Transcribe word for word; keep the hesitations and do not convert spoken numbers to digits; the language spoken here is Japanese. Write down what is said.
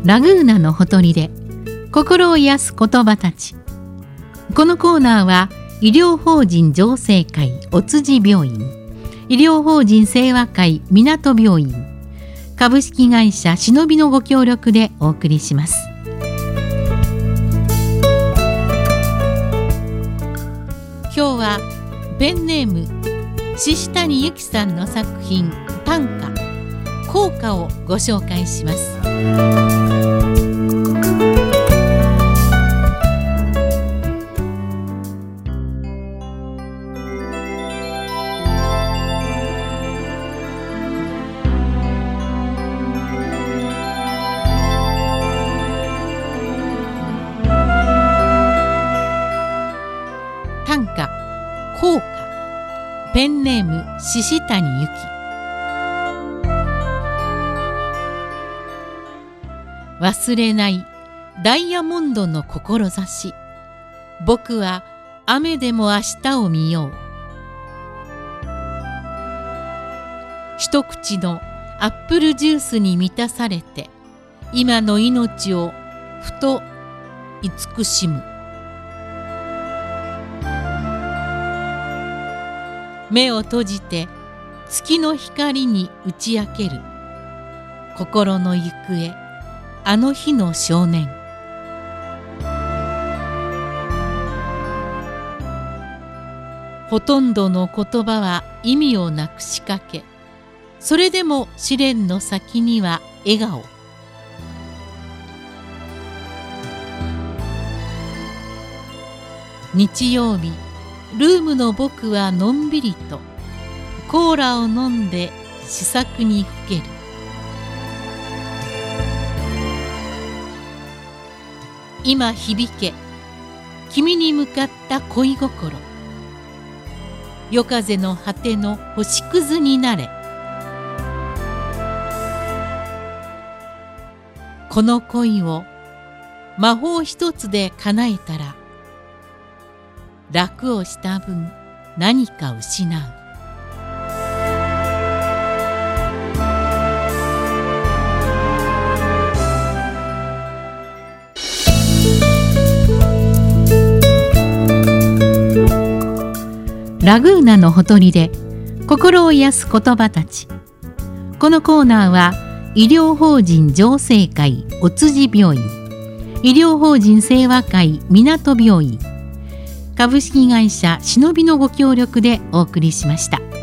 ラグーナのほとりで心を癒す言葉たち。このコーナーは医療法人浄世会お辻病院、医療法人清和会港病院、株式会社しのびのご協力でお送りします。今日はペンネーム宍谷由紀さんの作品短歌効果をご紹介します。短歌効果、ペンネーム宍谷由紀。忘れないダイヤモンドの志、僕は雨でも明日を見よう。一口のアップルジュースに満たされて、今の命をふと慈しむ。目を閉じて月の光に打ち明ける心の行方、あの日の少年。ほとんどの言葉は意味をなくしかけ、それでも試練の先には笑顔。日曜日、ルームの僕はのんびりとコーラを飲んで詩作にふける。今響け君に向かった恋心、夜風の果ての星屑になれ。この恋を魔法一つで叶えたら、楽をした分何か失う。ラグーナのほとりで心を癒す言葉たち。このコーナーは医療法人浄世会お辻病院、医療法人清和会港病院、株式会社しのびのご協力でお送りしました。